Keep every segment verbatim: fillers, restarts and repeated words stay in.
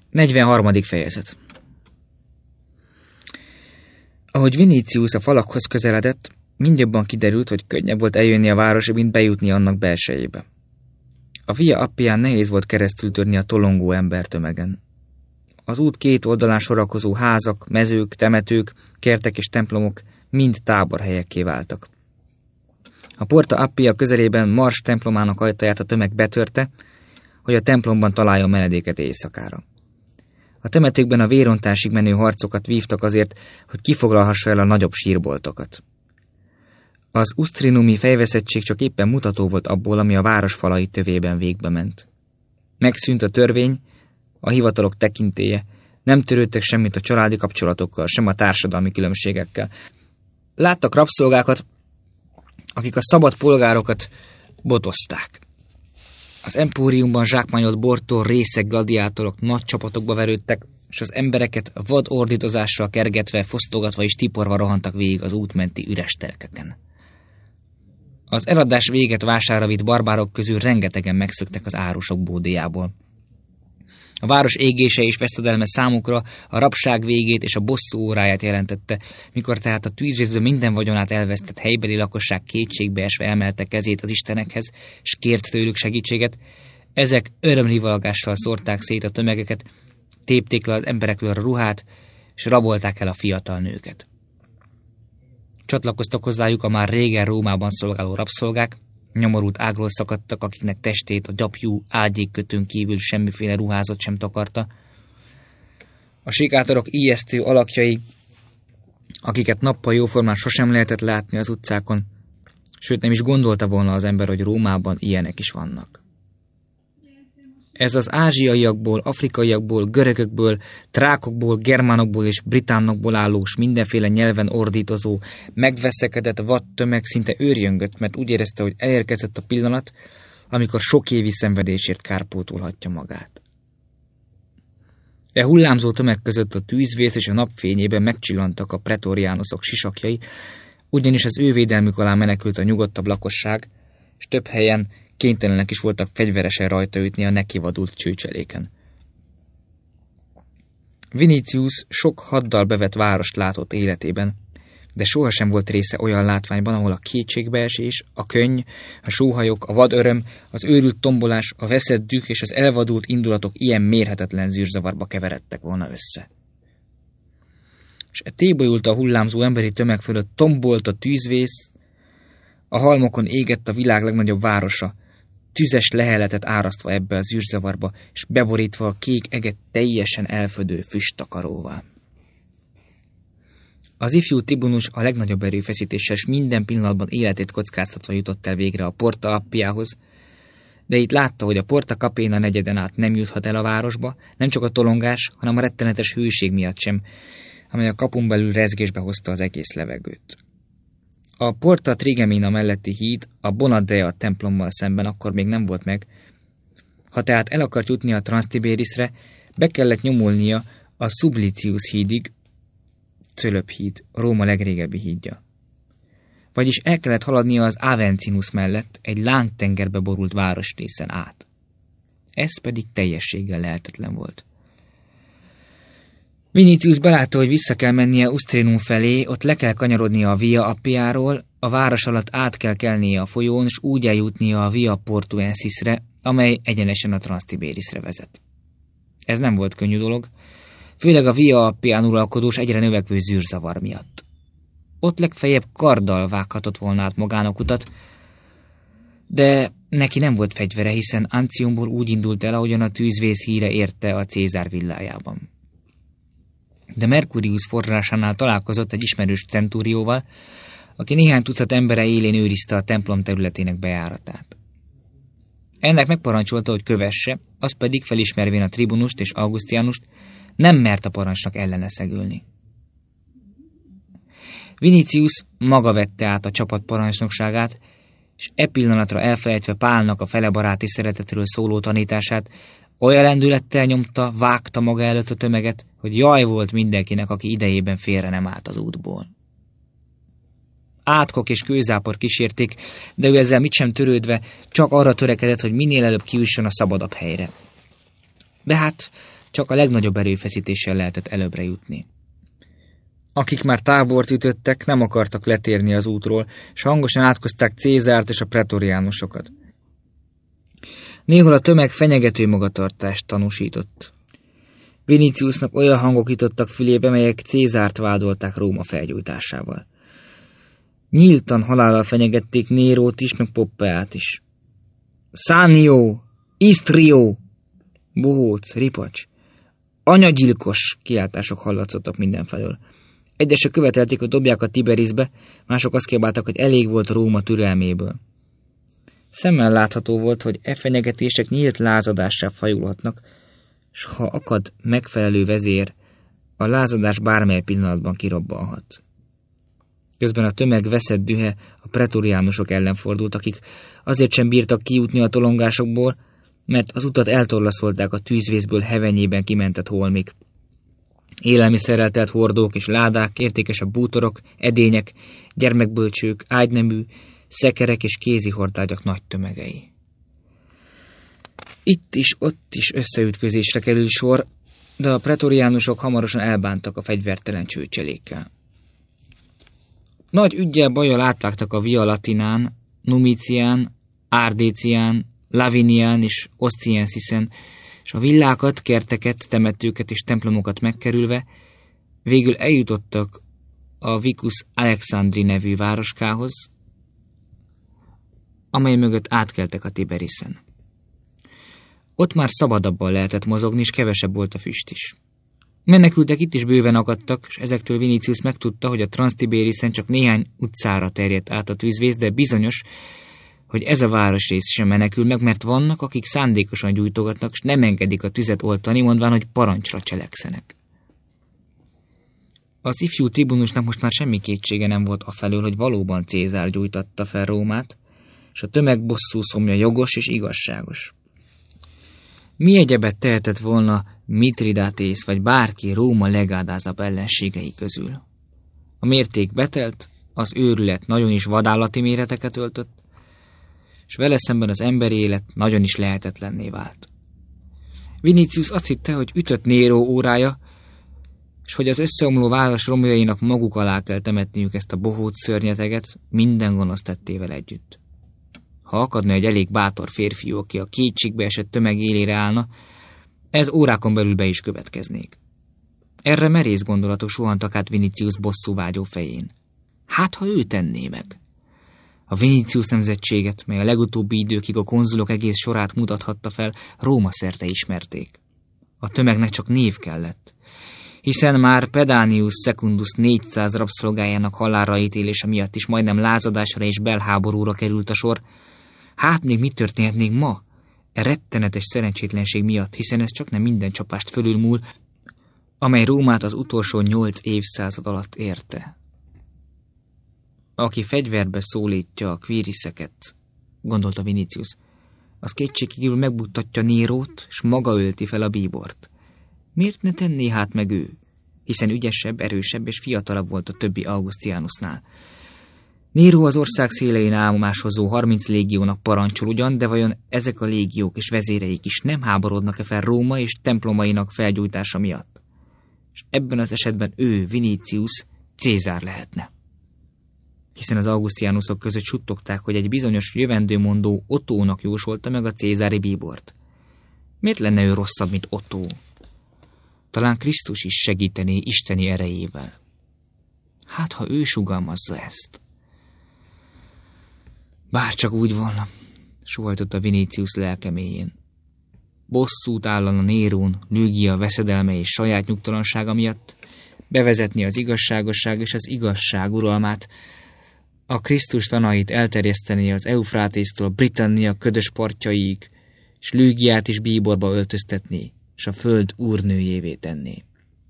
negyvenharmadik fejezet. Ahogy Vinicius a falakhoz közeledett, mindjobban kiderült, hogy könnyebb volt eljönni a városba, mint bejutni annak belsejébe. A Via Appián nehéz volt keresztül törni a tolongó embertömegen. Az út két oldalán sorakozó házak, mezők, temetők, kertek és templomok mind táborhelyekké váltak. A Porta Appia közelében Mars templomának ajtaját a tömeg betörte, hogy a templomban találjon menedéket éjszakára. A temetőkben a vérontásig menő harcokat vívtak azért, hogy kifoglalhassa el a nagyobb sírboltokat. Az Ustrinumi fejveszettség csak éppen mutató volt abból, ami a város falai tövében végbe ment. Megszűnt a törvény, a hivatalok tekintélye, nem törődtek semmit a családi kapcsolatokkal, sem a társadalmi különbségekkel. Láttak rabszolgákat, akik a szabad polgárokat botozták. Az empóriumban zsákmányolt bortól részeg gladiátorok nagy csapatokba verődtek, és az embereket vad ordítozással kergetve, fosztogatva és tiporva rohantak végig az útmenti üres telkeken. Az eladás véget vására vitt barbárok közül rengetegen megszöktek az árusok bódéjából. A város égése és veszedelme számukra a rabság végét és a bosszú óráját jelentette, mikor tehát a tűzvészből minden vagyonát elvesztett helybeli lakosság kétségbeesve emelte kezét az istenekhez, és kért tőlük segítséget. Ezek örömrivalgással szórták szét a tömegeket, tépték le az emberekről a ruhát, és rabolták el a fiatal nőket. Csatlakoztak hozzájuk a már régen Rómában szolgáló rabszolgák, nyomorult ágról szakadtak, akiknek testét a gyapjú ágyékkötőn kívül semmiféle ruházat sem takarta. A sikátorok ijesztő alakjai, akiket nappal jóformán sosem lehetett látni az utcákon, sőt nem is gondolta volna az ember, hogy Rómában ilyenek is vannak. Ez az ázsiaiakból, afrikaiakból, görögökből, trákokból, germánokból és británokból álló s mindenféle nyelven ordítozó, megveszekedett vad tömeg szinte őrjöngött, mert úgy érezte, hogy elérkezett a pillanat, amikor sok évi szenvedésért kárpótolhatja magát. E hullámzó tömeg között a tűzvész és a napfényében megcsillantak a pretoriánoszok sisakjai, ugyanis az ő védelmük alá menekült a nyugodtabb lakosság, és több helyen kénytelenek is voltak fegyveresen rajta ütni a nekivadult csőcseléken. Vinicius sok haddal bevett várost látott életében, de sohasem volt része olyan látványban, ahol a kétségbeesés, a könny, a sóhajok, a vadöröm, az őrült tombolás, a veszett düh és az elvadult indulatok ilyen mérhetetlen zűrzavarba keveredtek volna össze. És e tébolyult a hullámzó emberi tömeg fölött tombolt a tűzvész, a halmokon égett a világ legnagyobb városa, tüzes leheletet árasztva ebbe az űrzavarba, és beborítva a kék eget teljesen elfödő füsttakaróval. Az ifjú tribunus a legnagyobb erőfeszítéssel és minden pillanatban életét kockáztatva jutott el végre a Porta Appiához, de itt látta, hogy a Porta Capena negyeden át nem juthat el a városba, nem csak a tolongás, hanem a rettenetes hőség miatt sem, amely a kapun belül rezgésbe hozta az egész levegőt. A Porta Trigemina melletti híd a Bonadea templommal szemben akkor még nem volt meg. Ha tehát el akart jutni a Transtiberisre, be kellett nyomulnia a Sublicius hídig, Cölöp híd, Róma legrégebbi hídja. Vagyis el kellett haladnia az Aventinus mellett egy lángtengerbe borult városrészen át. Ez pedig teljességgel lehetetlen volt. Vinicius belátta, hogy vissza kell mennie Ustrinum felé, ott le kell kanyarodnia a Via Appiáról, a város alatt át kell kelnie a folyón, és úgy eljutnia a Via Portuensisre, amely egyenesen a Transtiberisre vezet. Ez nem volt könnyű dolog, főleg a Via Appián uralkodós egyre növekvő zűrzavar miatt. Ott legfeljebb karddal vághatott volna át magának utat, de neki nem volt fegyvere, hiszen Antiumból úgy indult el, ahogyan a tűzvész híre érte a Cézár villájában. De Mercurius forrásánál találkozott egy ismerős centúrióval, aki néhány tucat embere élén őrizte a templom területének bejáratát. Ennek megparancsolta, hogy kövesse, az pedig felismervén a tribunust és Augustianust nem mert a parancsnak ellene szegülni. Vinicius maga vette át a csapat parancsnokságát, és e pillanatra elfelejtve Pálnak a felebaráti szeretetről szóló tanítását, olyan lendülettel nyomta, vágta maga előtt a tömeget, hogy jaj volt mindenkinek, aki idejében félre nem állt az útból. Átkok és kőzápor kísérték, de ő ezzel mit sem törődve csak arra törekedett, hogy minél előbb kiüssön a szabadabb helyre. De hát csak a legnagyobb erőfeszítéssel lehetett előbbre jutni. Akik már tábort ütöttek, nem akartak letérni az útról, és hangosan átkozták Cézárt és a pretoriánusokat. Néhol a tömeg fenyegető magatartást tanúsított. Viniciusnak olyan hangok jutottak fülébe, melyek Cézárt vádolták Róma felgyújtásával. Nyíltan halállal fenyegették Nérót is, meg Poppeát is. Szánnió! Isztrió! Bohóc, ripacs! Anyagyilkos! Kiáltások hallatszottak mindenfelől. Egyesek követelték, hogy dobják a Tiberisbe, mások azt kiabáltak, hogy elég volt Róma türelméből. Szemmel látható volt, hogy e fenyegetések nyílt lázadássá fajulhatnak, s ha akad megfelelő vezér, a lázadás bármely pillanatban kirobbanhat. Közben a tömeg veszett dühe a pretoriánusok ellen fordult, akik azért sem bírtak kijutni a tolongásokból, mert az utat eltorlaszolták a tűzvészből hevenyében kimentett holmik. Élelmiszerrel telt hordók és ládák, értékesebb bútorok, edények, gyermekbölcsők, ágynemű, szekerek és kézi hordágyak nagy tömegei. Itt is, ott is összeütközésre kerül sor, de a pretoriánusok hamarosan elbántak a fegyvertelen csőcselékkel. Nagy üggyel bajjal átvágtak a Via Latinán, Numicián, Ardécián, Lavinián és Osciensisen, és a villákat, kerteket, temetőket és templomokat megkerülve végül eljutottak a Vicus Alexandri nevű városkához, amely mögött átkeltek a Tiberisen. Ott már szabadabban lehetett mozogni, és kevesebb volt a füst is. Menekültek itt is bőven akadtak, és ezektől Vinicius megtudta, hogy a Transtiberisen csak néhány utcára terjedt át a tűzvész, de bizonyos, hogy ez a városrész sem menekül meg, mert vannak, akik szándékosan gyújtogatnak, és nem engedik a tüzet oltani, mondván, hogy parancsra cselekszenek. Az ifjú tribunusnak most már semmi kétsége nem volt afelől, hogy valóban Cézár gyújtatta fel Rómát, és a tömeg bosszú szomja jogos és igazságos. Mi egyebet tehetett volna Mithridatész vagy bárki Róma legádázabb ellenségei közül? A mérték betelt, az őrület nagyon is vadállati méreteket öltött, és vele szemben az emberi élet nagyon is lehetetlenné vált. Vinicius azt hitte, hogy ütött Néró órája, és hogy az összeomló város romjainak maguk alá kell temetniük ezt a bohóc szörnyeteget minden gonosz tettével együtt. Ha akadna egy elég bátor férfiú, aki a kétségbe esett tömeg élére állna, ez órákon belül be is következnék. Erre merész gondolatok suhantak át Vinicius bosszúvágyó fején. Hát, ha ő tenné meg? A Vinicius nemzetséget, mely a legutóbbi időkig a konzulok egész sorát mutathatta fel, Róma szerte ismerték. A tömegnek csak név kellett, hiszen már Pedanius Secundus négyszáz rabszolgájának halálra ítélése miatt is majdnem lázadásra és belháborúra került a sor. Hát még mit történhetnék ma? E rettenetes szerencsétlenség miatt, hiszen ez csak nem minden csapást fölülmúl, amely Rómát az utolsó nyolc évszázad alatt érte. Aki fegyverbe szólítja a quiriszeket, gondolta Vinicius, az kétségkívül megbuktatja Nérót, s maga ölti fel a bíbort. Miért ne tenné hát meg ő? Hiszen ügyesebb, erősebb és fiatalabb volt a többi Augustinusnál. Néró az ország szélein állomásozó harminc légiónak parancsol ugyan, de vajon ezek a légiók és vezéreik is nem háborodnak-e fel Róma és templomainak felgyújtása miatt? És ebben az esetben ő, Vinicius, Cézár lehetne. Hiszen az Augustinusok között suttogták, hogy egy bizonyos jövendőmondó Ottónak jósolta meg a cézári bíbort. Miért lenne ő rosszabb, mint Ottó? Talán Krisztus is segítené isteni erejével. Hát, ha ő sugalmazza ezt. Bárcsak úgy volna, sóhajtotta Vinicius lelke mélyén. Bosszút állana Nérón, Lügia veszedelme és saját nyugtalansága miatt, bevezetni az igazságosság és az igazság uralmát, a Krisztus tanait elterjeszteni az Eufrátésztől a Britannia ködös partjaiig, s Lügiát is bíborba öltöztetni, és a föld úrnőjévé tenni.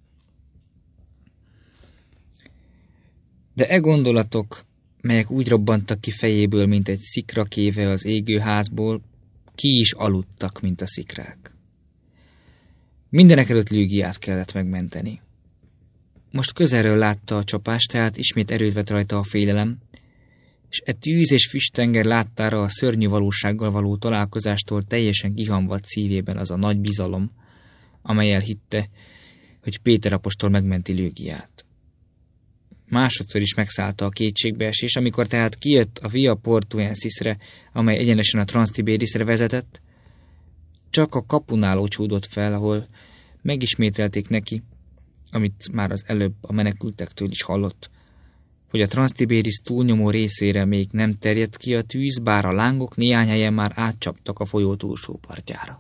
De e gondolatok, melyek úgy robbantak ki fejéből, mint egy szikra kéve az égő házból, ki is aludtak, mint a szikrák. Mindenekelőtt Lügiát kellett megmenteni. Most közelről látta a csapást, tehát ismét erőt vett rajta a félelem, és e tűz és füsttenger láttára a szörnyű valósággal való találkozástól teljesen kihamvadt szívében az a nagy bizalom, amellyel hitte, hogy Péter apostol megmenti Lőgiát. Másodszor is megszállta a kétségbeesés, amikor tehát kijött a Via Portuensisre, amely egyenesen a Transtibérisre vezetett, csak a kapunál ocsúdott fel, ahol megismételték neki, amit már az előbb a menekültektől is hallott, hogy a Transtibéris túlnyomó részére még nem terjedt ki a tűz, bár a lángok néhány helyen már átcsaptak a folyó túlsó partjára.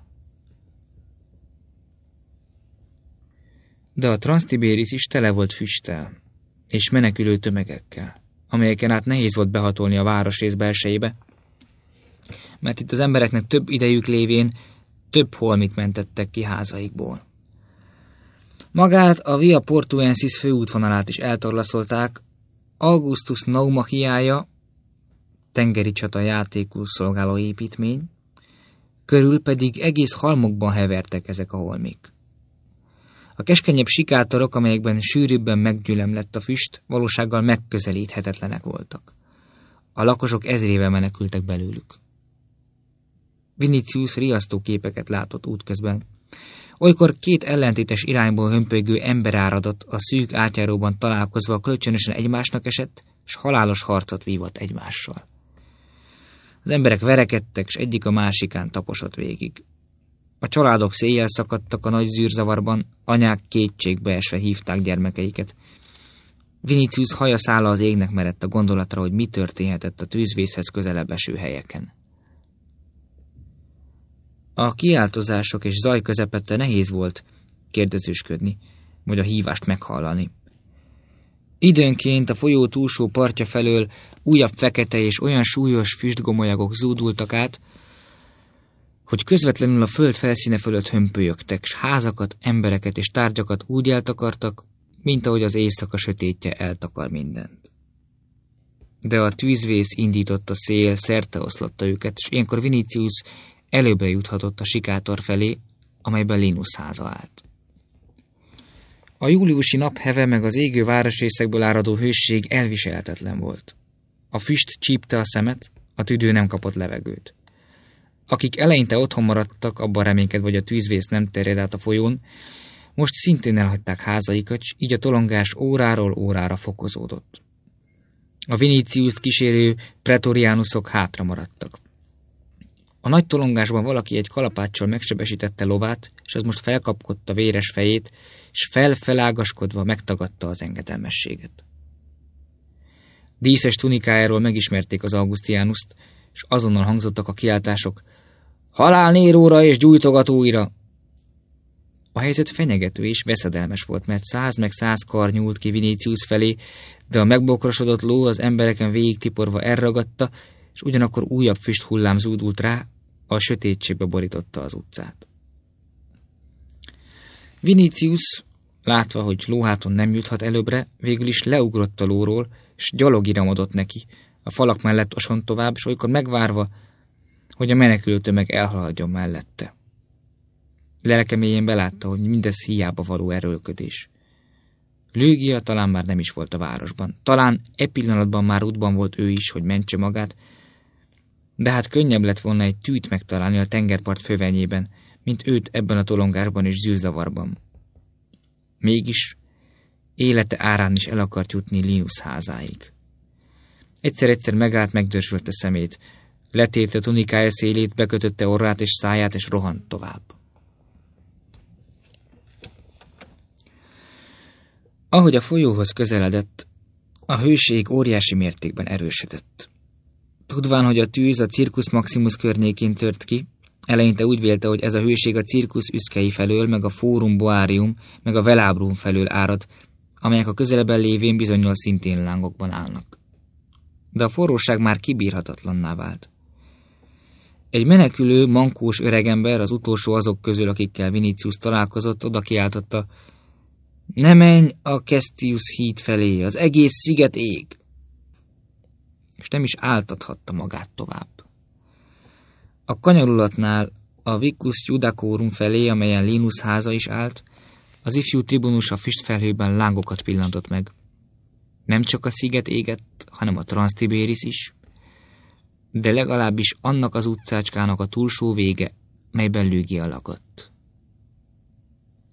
De a Transtibéris is tele volt füsttel és menekülő tömegekkel, amelyeken át nehéz volt behatolni a városrész belsejébe, mert itt az embereknek több idejük lévén több holmit mentettek ki házaikból. Magát a Via Portuensis főútvonalát is eltorlaszolták, Augustus Naumachiája, tengeri csata játékul szolgáló építmény, körül pedig egész halmokban hevertek ezek a holmik. A keskenyebb sikátorok, amelyekben sűrűbben meggyülemlett a füst, valósággal megközelíthetetlenek voltak. A lakosok ezrével menekültek belőlük. Vinicius riasztó képeket látott útközben. Olykor két ellentétes irányból hömpölygő emberáradat a szűk átjáróban találkozva kölcsönösen egymásnak esett, s halálos harcot vívott egymással. Az emberek verekedtek, s egyik a másikán taposott végig. A családok széjjel szakadtak a nagy zűrzavarban, anyák kétségbe esve hívták gyermekeiket. Vinicius haja szála az égnek merett a gondolatra, hogy mi történhetett a tűzvészhez közelebb eső helyeken. A kiáltozások és zaj közepette nehéz volt kérdezősködni, vagy a hívást meghallani. Időnként a folyó túlsó partja felől újabb fekete és olyan súlyos füstgomolyagok zúdultak át, hogy közvetlenül a föld felszíne fölött hömpölyögtek, s házakat, embereket és tárgyakat úgy eltakartak, mint ahogy az éjszaka sötétje eltakar mindent. De a tűzvész indított a szél, szerteoszlatta őket, és ilyenkor Vinicius előbbre juthatott a sikátor felé, amelyben Linus háza állt. A júliusi napheve meg az égő városrészekből áradó hőség elviselhetetlen volt. A füst csípte a szemet, a tüdő nem kapott levegőt. Akik eleinte otthon maradtak, abban reménykedve, hogy a tűzvész nem terjed át a folyón, most szintén elhagyták házaikat, s így a tolongás óráról órára fokozódott. A Viniciust kísérő pretoriánusok hátra maradtak. A nagy tolongásban valaki egy kalapáccsal megsebesítette lovát, és az most felkapkodta véres fejét, és felfelágaskodva megtagadta az engedelmességet. Díszes tunikájáról megismerték az Augustianust, és azonnal hangzottak a kiáltások: halál Néróra és gyújtogatóira! A helyzet fenyegető és veszedelmes volt, mert száz meg száz kar nyúlt ki Vinicius felé, de a megbokrosodott ló az embereken végig tiporva elragadta, és ugyanakkor újabb füsthullám zúdult rá, a sötétségbe borította az utcát. Vinicius, látva, hogy lóháton nem juthat előbbre, végül is leugrott a lóról, és gyalog iramodott neki, a falak mellett osont tovább, és olykor megvárva, hogy a menekülő tömeg elhaladjon mellette. Lelke mélyén belátta, hogy mindez hiába való erőlködés. Lőgia talán már nem is volt a városban. Talán e pillanatban már útban volt ő is, hogy mentse magát, de hát könnyebb lett volna egy tűt megtalálni a tengerpart fövenyében, mint őt ebben a tolongásban és zűrzavarban. Mégis élete árán is el akart jutni Linus házáig. Egyszer-egyszer megállt, megdörzsölte szemét, letépte tunikája szélét, bekötötte orrát és száját, és rohant tovább. Ahogy a folyóhoz közeledett, a hőség óriási mértékben erősödött. Tudván, hogy a tűz a Circus Maximus környékén tört ki, eleinte úgy vélte, hogy ez a hőség a cirkusz üszkei felől, meg a Forum Boarium, meg a Velabrum felől árad, amelyek a közelebben lévén bizonnyal szintén lángokban állnak. De a forróság már kibírhatatlanná vált. Egy menekülő, mankós öregember, az utolsó azok közül, akikkel Vinicius találkozott, oda kiáltotta: ne menj a Cestius híd felé, az egész sziget ég! És nem is áltathatta magát tovább. A kanyarulatnál a Vicus Judacorum felé, amelyen Linus háza is állt, az ifjú tribunus a füstfelhőben lángokat pillantott meg. Nem csak a sziget égett, hanem a Transtibéris is, de legalábbis annak az utcácskának a túlsó vége, melyben Lőgia lakott.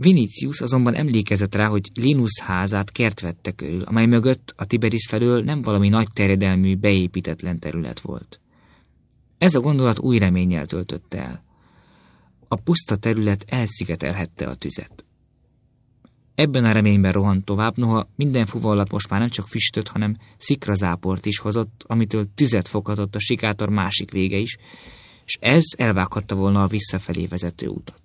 Vinicius azonban emlékezett rá, hogy Linus házát kert vette körül, amely mögött a Tiberis felől nem valami nagy terjedelmű, beépítetlen terület volt. Ez a gondolat új reménnyel töltötte el. A puszta terület elszigetelhette a tüzet. Ebben a reményben rohant tovább, noha minden fuvallat most már nem csak füstöt, hanem szikrazáport is hozott, amitől tüzet foghatott a sikátor másik vége is, és ez elvághatta volna a visszafelé vezető utat.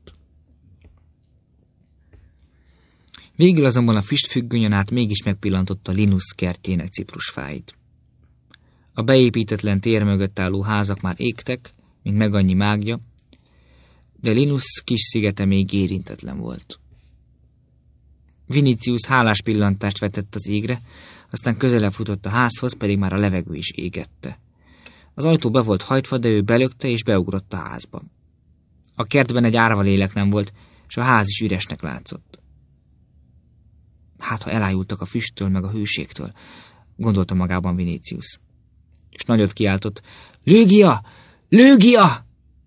Végül azonban a füstfüggönyön át mégis megpillantotta Linus kertjének ciprusfáit. A beépítetlen tér mögött álló házak már égtek, mint meg annyi mágja, de Linus kis szigete még érintetlen volt. Vinicius hálás pillantást vetett az égre, aztán közelebb futott a házhoz, pedig már a levegő is égette. Az ajtó be volt hajtva, de ő belökte és beugrott a házba. A kertben egy árva lélek nem volt, és a ház is üresnek látszott. Hát, ha elájultak a füsttől meg a hőségtől, gondolta magában Vinicius. És nagyot kiáltott, Lügia! Lügia!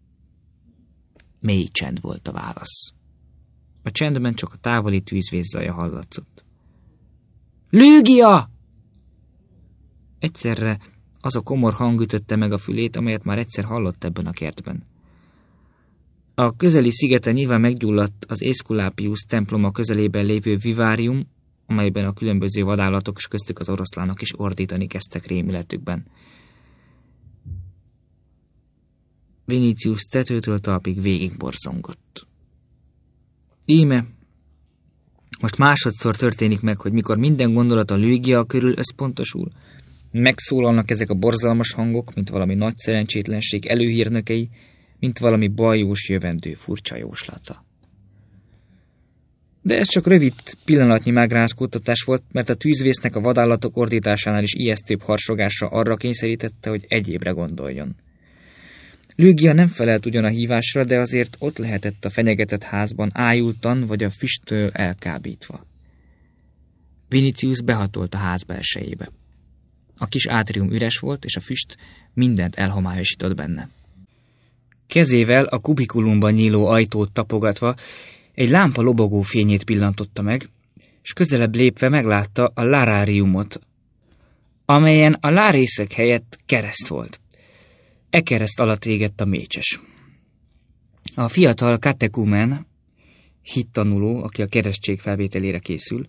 Mély csend volt a válasz. A csendben csak a távoli tűzvész zaja hallatszott. Lügia! Egyszerre az a komor hang ütötte meg a fülét, amelyet már egyszer hallott ebben a kertben. A közeli szigeten nyilván meggyulladt az Aesculapius temploma közelében lévő vivárium, amelyben a különböző vadállatok és köztük az oroszlánok is ordítani kezdtek rémületükben. Vinicius tetőtől talpig végigborzongott. Íme, most másodszor történik meg, hogy mikor minden gondolat a Lügia körül összpontosul, megszólalnak ezek a borzalmas hangok, mint valami nagy szerencsétlenség előhírnökei, mint valami bajós jövendő furcsa jóslata. De ez csak rövid, pillanatnyi megrázkódtatás volt, mert a tűzvésznek a vadállatok ordításánál is ijesztőbb harsogása arra kényszerítette, hogy egyébre gondoljon. Lügia nem felelt ugyan a hívásra, de azért ott lehetett a fenyegetett házban ájultan vagy a füsttől elkábítva. Vinicius behatolt a ház belsejébe. A kis átrium üres volt, és a füst mindent elhomályosított benne. Kezével a kubikulumban nyíló ajtót tapogatva egy lámpa lobogó fényét pillantotta meg, és közelebb lépve meglátta a laráriumot, amelyen a lárészek helyett kereszt volt. E kereszt alatt égett a mécses. A fiatal katekumen, hittanuló, aki a keresztség felvételére készül,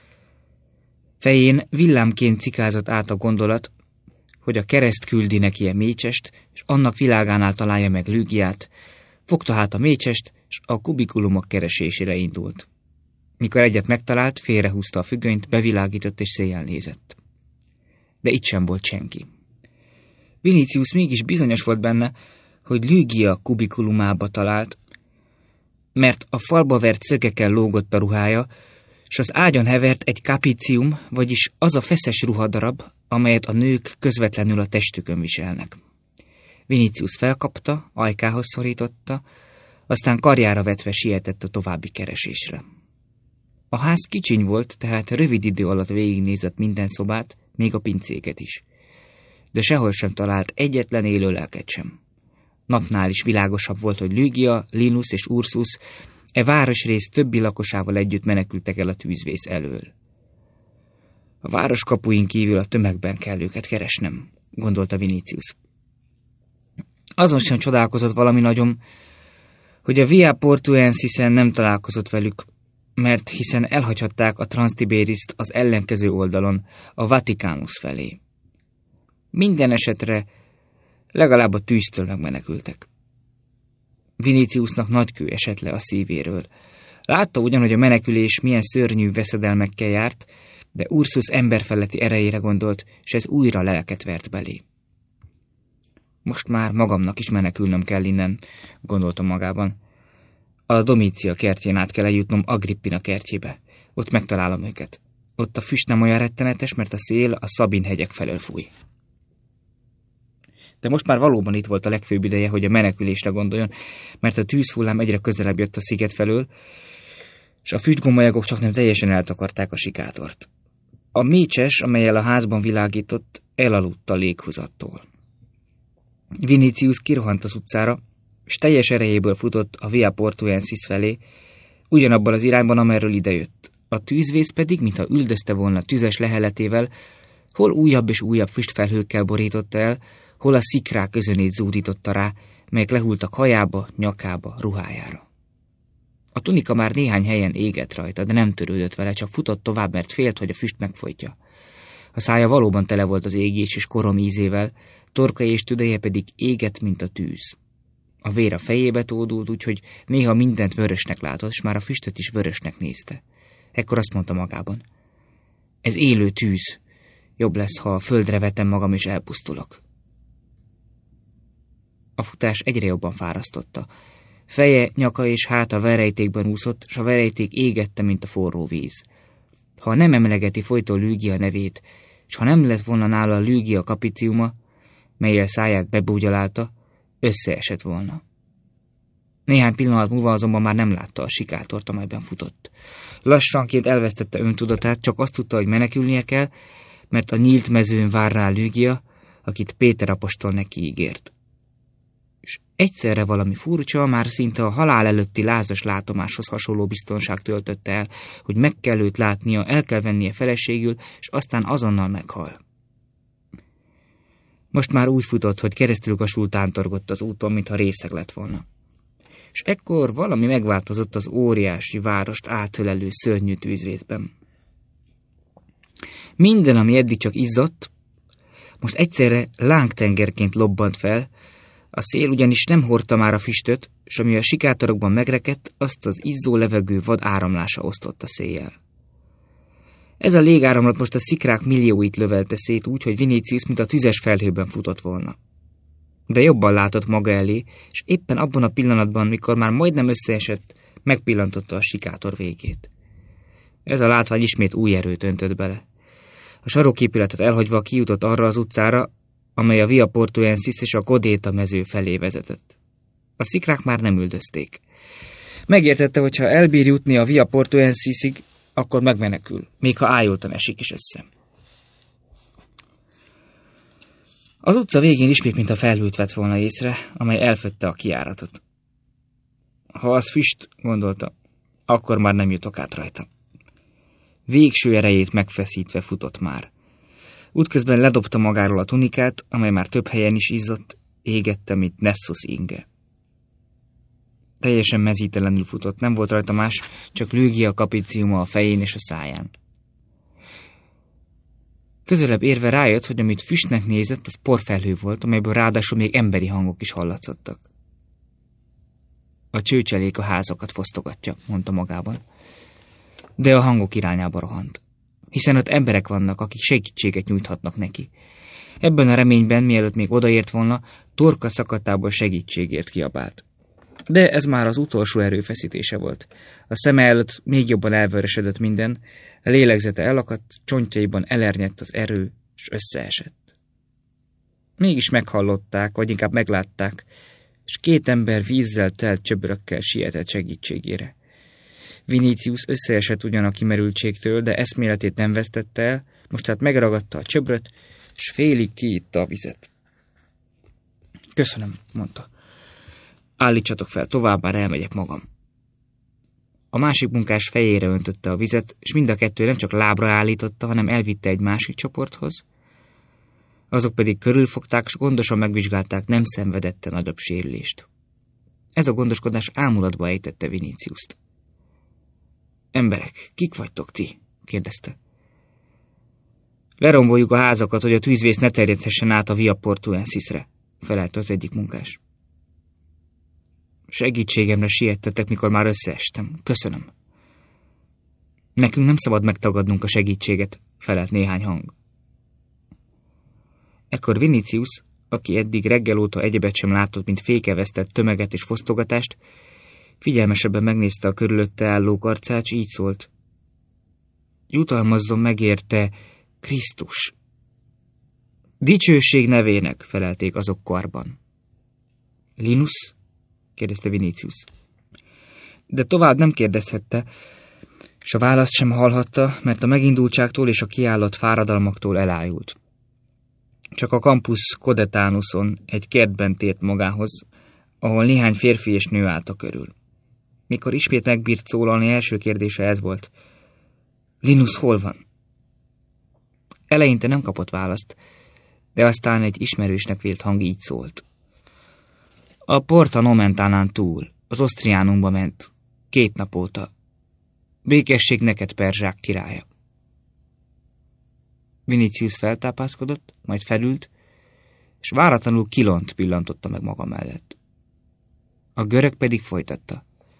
fején villámként cikázott át a gondolat, hogy a kereszt küldi neki a mécsest, és annak világánál találja meg Lügiát, fogta hát a mécsest, és a kubikulumok keresésére indult. Mikor egyet megtalált, félrehúzta a függönyt, bevilágított és széjjel nézett. De itt sem volt senki. Vinicius mégis bizonyos volt benne, hogy Lügia kubikulumába talált, mert a falba vert szögekkel lógott a ruhája, s az ágyon hevert egy kapicium, vagyis az a feszes ruhadarab, amelyet a nők közvetlenül a testükön viselnek. Vinicius felkapta, ajkához szorította, aztán karjára vetve sietett a további keresésre. A ház kicsiny volt, tehát rövid idő alatt végignézett minden szobát, még a pincéket is. De sehol sem talált egyetlen élő lelket sem. Napnál is világosabb volt, hogy Lügia, Linus és Ursus e városrész többi lakosával együtt menekültek el a tűzvész elől. A város kapuin kívül a tömegben kell őket keresnem, gondolta Vinicius. Azon sem csodálkozott valami nagyon, hogy a Via Portuensisen nem találkozott velük, mert hiszen elhagyhatták a Transtiberiszt az ellenkező oldalon, a Vaticanus felé. Minden esetre legalább a tűztől megmenekültek. Viniciusnak nagy kő esett le a szívéről. Látta ugyan, hogy a menekülés milyen szörnyű veszedelmekkel járt, de Ursus emberfeletti erejére gondolt, és ez újra lelket vert belé. Most már magamnak is menekülnöm kell innen, gondolta magában. A Domícia kertjén át kell eljutnom Agrippina kertjébe. Ott megtalálom őket. Ott a füst nem olyan rettenetes, mert a szél a Szabin hegyek felől fúj. De most már valóban itt volt a legfőbb ideje, hogy a menekülésre gondoljon, mert a tűzhullám egyre közelebb jött a sziget felől, és a füstgomolyagok csak nem teljesen eltakarták a sikátort. A mécses, amellyel a házban világított, elaludt a léghúzattól. Vinicius kirohant az utcára, és teljes erejéből futott a Via Portuensis felé, ugyanabban az irányban, amerről idejött. A tűzvész pedig, mintha üldözte volna tüzes leheletével, hol újabb és újabb füstfelhőkkel borította el, hol a szikrák közönét zúdította rá, melyek lehultak hajába, nyakába, ruhájára. A tunika már néhány helyen égett rajta, de nem törődött vele, csak futott tovább, mert félt, hogy a füst megfojtja. A szája valóban tele volt az égés és korom ízével, torkai és tüdeje pedig égett, mint a tűz. A vér a fejébe tódult, úgyhogy néha mindent vörösnek látott, és már a füstöt is vörösnek nézte. Ekkor azt mondta magában: ez élő tűz. Jobb lesz, ha a földre vetem magam és elpusztulok. A futás egyre jobban fárasztotta. Feje, nyaka és háta verejtékben úszott, s a verejték égette, mint a forró víz. Ha nem emlegeti folyton Lügia nevét, s ha nem lett volna nála a Lügia kapiciuma, mellyel száját bebúgyalálta, összeesett volna. Néhány pillanat múlva azonban már nem látta a sikátort, amelyben futott. Lassanként elvesztette öntudatát, csak azt tudta, hogy menekülnie kell, mert a nyílt mezőn vár rá Lügia, akit Péter apostol neki ígért. És egyszerre valami furcsa, már szinte a halál előtti lázas látomáshoz hasonló biztonság töltötte el, hogy meg kell őt látnia, el kell vennie feleségül, és aztán azonnal meghal. Most már úgy futott, hogy keresztülgasul tántorgott az úton, mintha részeg lett volna. És ekkor valami megváltozott az óriási várost átölelő szörnyű tűzvészben. Minden, ami eddig csak izzott, most egyszerre lángtengerként lobbant fel, a szél ugyanis nem hordta már a füstöt, és ami a sikátorokban megrekedt, azt az izzó levegő vad áramlása osztotta széjjel. Ez a légáramlat most a szikrák millióit lövelte szét úgy, hogy Vinicius mint a tüzes felhőben futott volna. De jobban látott maga elé, és éppen abban a pillanatban, mikor már majdnem összeesett, megpillantotta a sikátor végét. Ez a látvány ismét új erőt öntött bele. A saroképületet elhagyva kijutott arra az utcára, amely a Via Portuensis és a Godéta mező felé vezetett. A szikrák már nem üldözték. Megértette, hogy ha elbír jutni a Via Portuensisig, akkor megmenekül, még ha ájultan esik is össze. Az utca végén ismét, mint a felhőt vett volna észre, amely elfötte a kijáratot. Ha az füst, gondolta, akkor már nem jutok át rajta. Végső erejét megfeszítve futott már. Útközben ledobta magáról a tunikát, amely már több helyen is izzott, égette, mint Nessus inge. Teljesen mezítelenül futott, nem volt rajta más, csak Lügia kapiciuma a fején és a száján. Közelebb érve rájött, hogy amit füstnek nézett, az porfelhő volt, amelyből ráadásul még emberi hangok is hallatszottak. A csőcselék a házakat fosztogatja, mondta magában. De a hangok irányába rohant. Hiszen ott emberek vannak, akik segítséget nyújthatnak neki. Ebben a reményben, mielőtt még odaért volna, torka szakatából segítségért kiabált. De ez már az utolsó erőfeszítése volt. A szeme előtt még jobban elvörösödött minden, a lélegzete elakadt, csontjaiban elernyett az erő, és összeesett. Mégis meghallották, vagy inkább meglátták, és két ember vízzel telt csöbrökkel sietett segítségére. Vinicius összeesett ugyan a kimerültségtől, de eszméletét nem vesztette el, most tehát megragadta a csöbröt, és félig kiitta a vizet. Köszönöm, mondta. Állítsatok fel, tovább, már elmegyek magam. A másik munkás fejére öntötte a vizet, és mind a kettő nem csak lábra állította, hanem elvitte egy másik csoporthoz. Azok pedig körülfogták, és gondosan megvizsgálták, nem szenvedette nagyobb sérülést. Ez a gondoskodás ámulatba ejtette Viniciust. Emberek, kik vagytok ti? Kérdezte. Leromboljuk a házakat, hogy a tűzvész ne terjedhessen át a Via Portuensisre, felelte az egyik munkás. Segítségemre siettetek, mikor már összeestem. Köszönöm. Nekünk nem szabad megtagadnunk a segítséget, felelt néhány hang. Ekkor Vinicius, aki eddig reggel óta egyebet sem látott, mint fékevesztett tömeget és fosztogatást, figyelmesebben megnézte a körülötte álló arcát, s így szólt. Jutalmazzon megérte Krisztus. Dicsőség nevének, felelték azok karban. Linus? Kérdezte Vinicius. De tovább nem kérdezhette, és a választ sem hallhatta, mert a megindultságtól és a kiállott fáradalmaktól elájult. Csak a Campus Codetánuson egy kertben tért magához, ahol néhány férfi és nő állta körül. Mikor ismét megbírt szólalni, első kérdése ez volt. Linus hol van? Eleinte nem kapott választ, de aztán egy ismerősnek vélt hang így szólt. A Porta Nomentánán túl, az Osztriánumba ment, két nap óta. Békesség neked, perzsák királya. Vinicius feltápászkodott, majd felült, és váratlanul Kilont pillantotta meg maga mellett. A görög pedig folytatta.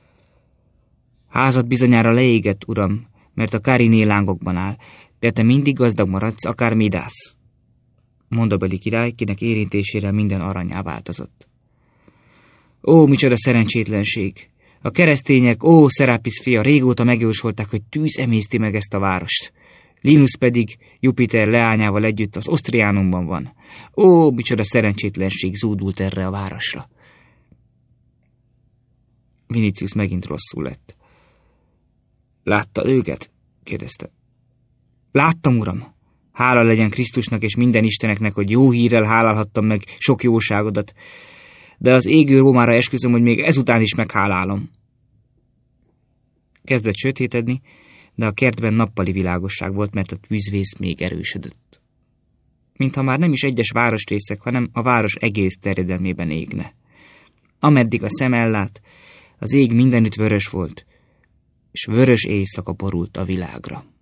Házad bizonyára leégett, uram, mert a Kariné lángokban áll, de te mindig gazdag maradsz, akár Midász. Mondabeli király, kinek érintésére minden aranyá változott. Ó, micsoda szerencsétlenség! A keresztények, ó, Szerápisz fia, régóta megjósolták, hogy tűz emészti meg ezt a várost. Linus pedig Jupiter leányával együtt az Osztriánumban van. Ó, micsoda szerencsétlenség zúdult erre a városra. Vinicius megint rosszul lett. Látta őket? Kérdezte. Láttam, uram. Hála legyen Krisztusnak és minden isteneknek, hogy jó hírrel hálálhattam meg sok jóságodat. De az égő Rómára esküszöm, hogy még ezután is meghálálom. Kezdett sötétedni, de a kertben nappali világosság volt, mert a tűzvész még erősödött. Mintha már nem is egyes városrészek, hanem a város egész terjedelmében égne. Ameddig a szem ellát, az ég mindenütt vörös volt, és vörös éjszaka borult a világra.